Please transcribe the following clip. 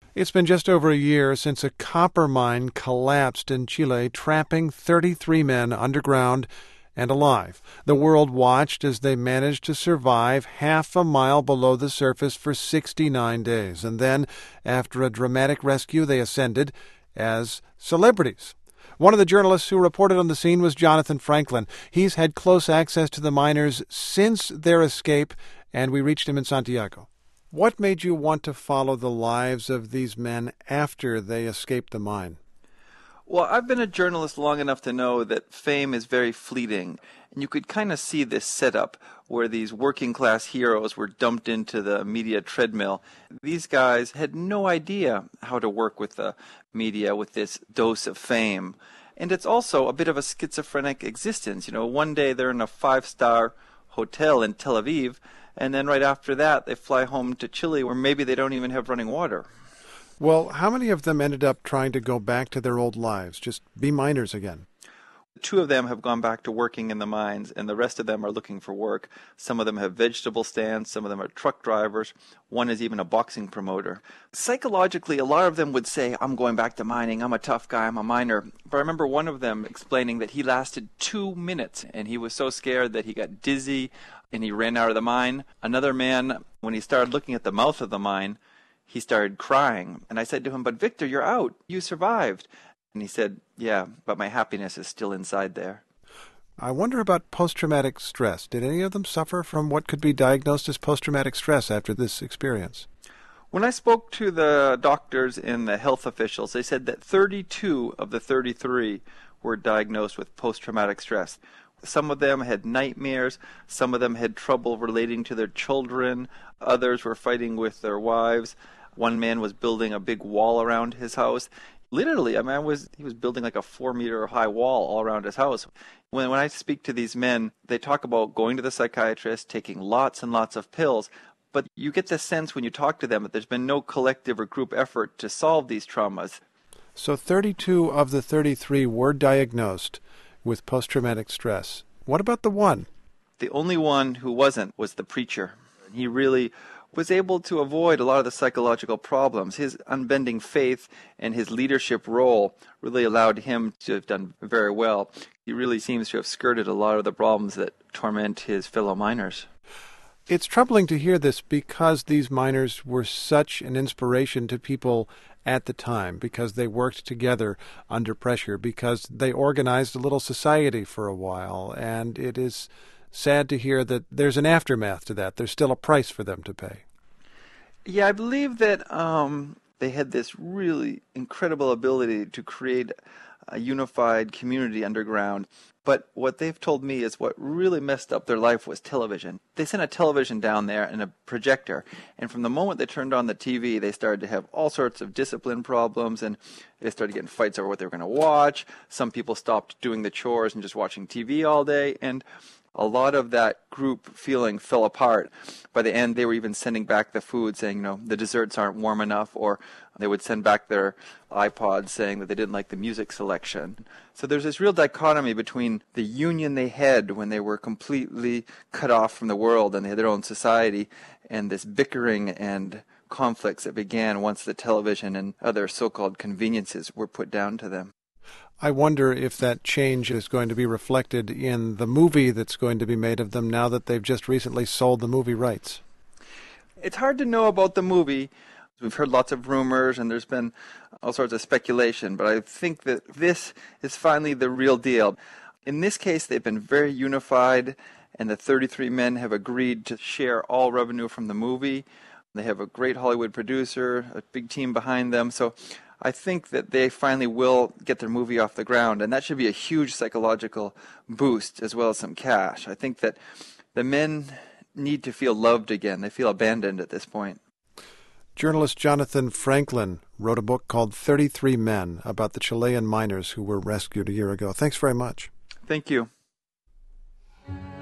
It's been just over a year since a copper mine collapsed in Chile, trapping 33 men underground and alive. The world watched as they managed to survive half a mile below the surface for 69 days. And then, after a dramatic rescue, they ascended as celebrities. One of the journalists who reported on the scene was Jonathan Franklin. He's had close access to the miners since their escape, and we reached him in Santiago. What made you want to follow the lives of these men after they escaped the mine? Well, I've been a journalist long enough to know that fame is very fleeting. And you could kind of see this setup where these working class heroes were dumped into the media treadmill. These guys had no idea how to work with the media with this dose of fame. And it's also a bit of a schizophrenic existence. You know, one day they're in a 5-star hotel in Tel Aviv, and then right after that they fly home to Chile where maybe they don't even have running water. Well, how many of them ended up trying to go back to their old lives, just be miners again? 2 of them have gone back to working in the mines, and the rest of them are looking for work. Some of them have vegetable stands, some of them are truck drivers, one is even a boxing promoter. Psychologically, a lot of them would say, I'm going back to mining, I'm a tough guy, I'm a miner. But I remember one of them explaining that he lasted 2 minutes, and he was so scared that he got dizzy, and he ran out of the mine. Another man, when he started looking at the mouth of the mine, he started crying. And I said to him, but Victor, you're out. You survived. And he said, yeah, but my happiness is still inside there. I wonder about post-traumatic stress. Did any of them suffer from what could be diagnosed as post-traumatic stress after this experience? When I spoke to the doctors and the health officials, they said that 32 of the 33 were diagnosed with post-traumatic stress. Some of them had nightmares, some of them had trouble relating to their children, others were fighting with their wives. One man was building a big wall around his house. Literally, he was building like a 4-meter high wall all around his house. When I speak to these men, they talk about going to the psychiatrist, taking lots and lots of pills, but you get the sense when you talk to them that there's been no collective or group effort to solve these traumas. So 32 of the 33 were diagnosed with post-traumatic stress. What about the one? The only one who wasn't was the preacher. He really was able to avoid a lot of the psychological problems. His unbending faith and his leadership role really allowed him to have done very well. He really seems to have skirted a lot of the problems that torment his fellow miners. It's troubling to hear this because these miners were such an inspiration to people at the time, because they worked together under pressure, because they organized a little society for a while, and it is sad to hear that there's an aftermath to that. There's still a price for them to pay. Yeah, I believe that they had this really incredible ability to create a unified community underground. But what they've told me is what really messed up their life was television. They sent a television down there and a projector, and from the moment they turned on the TV, they started to have all sorts of discipline problems, and they started getting fights over what they were going to watch. Some people stopped doing the chores and just watching TV all day, and a lot of that group feeling fell apart. By the end, they were even sending back the food, saying, the desserts aren't warm enough, or they would send back their iPods saying that they didn't like the music selection. So there's this real dichotomy between the union they had when they were completely cut off from the world and they had their own society, and this bickering and conflicts that began once the television and other so-called conveniences were put down to them. I wonder if that change is going to be reflected in the movie that's going to be made of them now that they've just recently sold the movie rights. It's hard to know about the movie. We've heard lots of rumors and there's been all sorts of speculation, but I think that this is finally the real deal. In this case, they've been very unified, and the 33 men have agreed to share all revenue from the movie. They have a great Hollywood producer, a big team behind them, so I think that they finally will get their movie off the ground, and that should be a huge psychological boost as well as some cash. I think that the men need to feel loved again. They feel abandoned at this point. Journalist Jonathan Franklin wrote a book called 33 Men about the Chilean miners who were rescued a year ago. Thanks very much. Thank you.